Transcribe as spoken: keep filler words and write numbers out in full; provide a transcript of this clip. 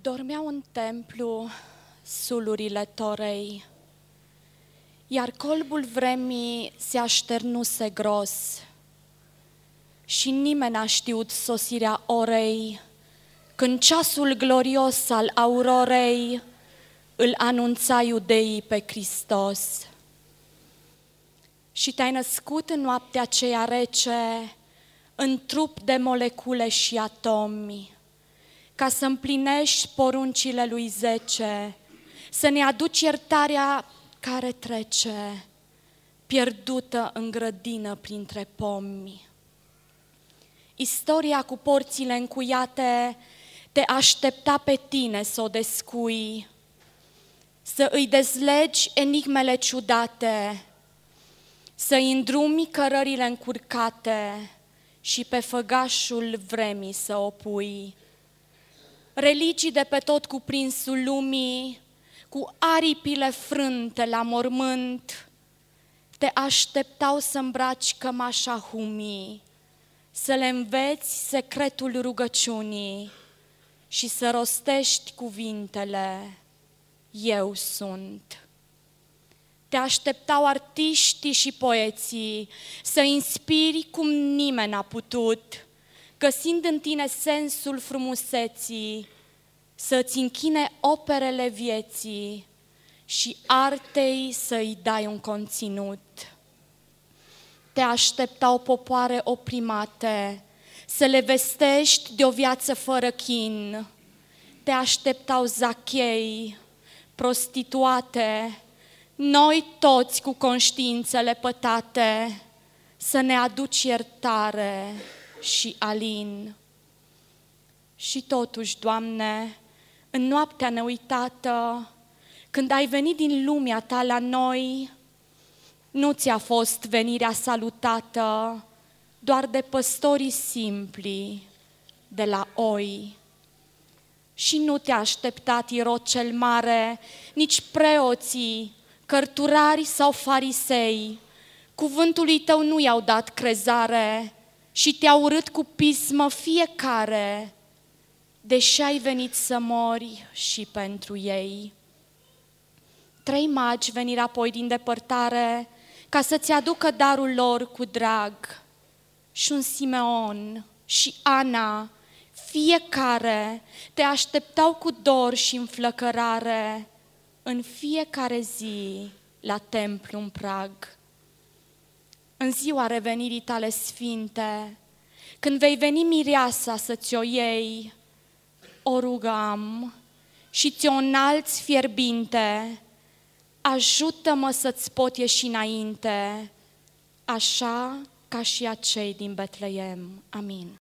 Dormeau în templu sulurile torei, iar colbul vremii se așternuse gros și nimeni n-a știut sosirea orei, când ceasul glorios al aurorei îl anunța iudeii pe Hristos. Și te-ai născut în noaptea aceea rece, în trup de molecule și atomi, ca să împlinești poruncile lui zece, să ne aduci iertarea care trece, pierdută în grădină printre pomi. Istoria cu porțile încuiate te aștepta pe tine să o descui, să îi dezlegi enigmele ciudate, să-i îndrumi cărările încurcate și pe făgașul vremii să o pui. Religii de pe tot cuprinsul lumii, cu aripile frânte la mormânt, te așteptau să îmbraci cămașa humii, să le înveți secretul rugăciunii și să rostești cuvintele, eu sunt. Te așteptau artiștii și poeții să inspiri cum nimeni n-a putut, găsind în tine sensul frumuseții, să-ți închine operele vieții și artei să-i dai un conținut. Te așteptau popoare oprimate să le vestești de o viață fără chin. Te așteptau zachei, prostituate, noi toți cu conștiințele pătate, să ne aduci iertare și alin. Și totuși, Doamne, în noaptea neuitată, când ai venit din lumea Ta la noi, nu ți-a fost venirea salutată doar de păstorii simpli de la oi. Și nu te-a așteptat Irod cel mare, nici preoții, cărturari sau farisei, cuvântului Tău nu i-au dat crezare și te-au urât cu pismă fiecare, deși ai venit să mori și pentru ei. Trei magi veniră apoi din depărtare ca să-ți aducă darul lor cu drag. Și un Simeon și Ana, fiecare te așteptau cu dor și înflăcărare în fiecare zi la templu în prag. În ziua revenirii Tale sfinte, când vei veni mireasa să-ți o iei, o rugăm și ți-o înalți fierbinte, ajută-mă să-ți pot ieși înainte, așa ca și acei din Betleem. Amin.